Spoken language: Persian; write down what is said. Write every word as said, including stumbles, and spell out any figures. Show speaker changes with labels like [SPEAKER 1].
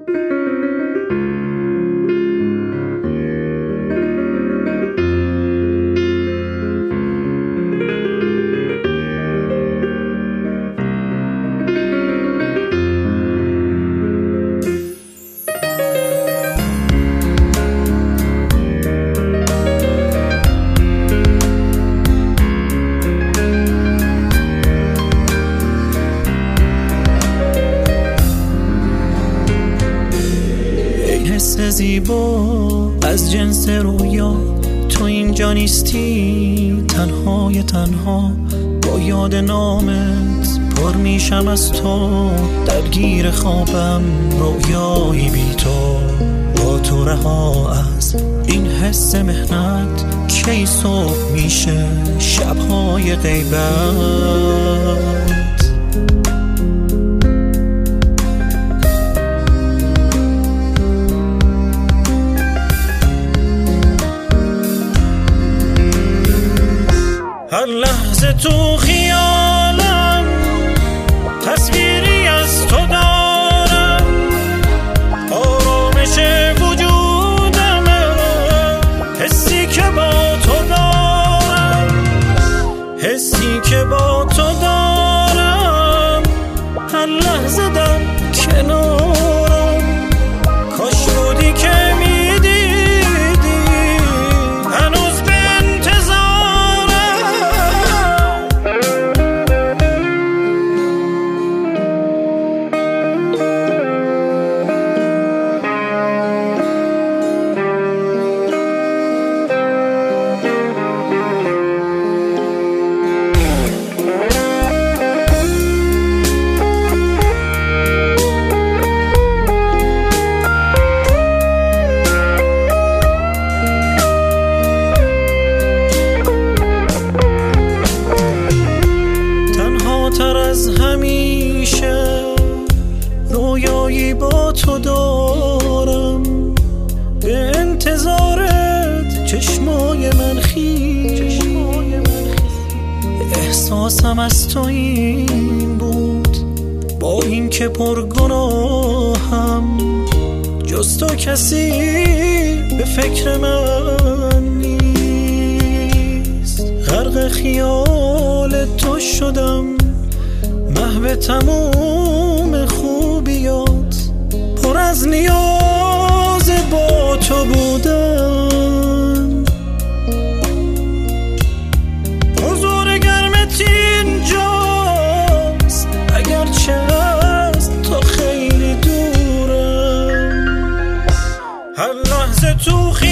[SPEAKER 1] زیبا از جنس رویا، تو اینجا نیستی، تنهای تنها با یاد نامت پر میشم از تو، درگیر خوابم رویایی بی تو، با تو رها از این حس مهنت، کی صبح میشه شبهای غیبت. هر لحظه تو خیالم تصویری از تو دارم، آرامش وجودمه حسی که با تو دارم، حسی که با تو دارم، هر لحظه در کنارم، کاش بودی که از همیشه رویایی با تو دارم، به انتظارت چشمای من خیز، احساسم از تو این بود، با این که پرگناهم جز تو کسی به فکر من نیست، غرق خیال تو شدم، محو تموم خوبیات، پر از نیاز با تو بودن، حضور گرمت اینجاست اگرچه از تو خیلی دورم، هر لحظه تو خیلی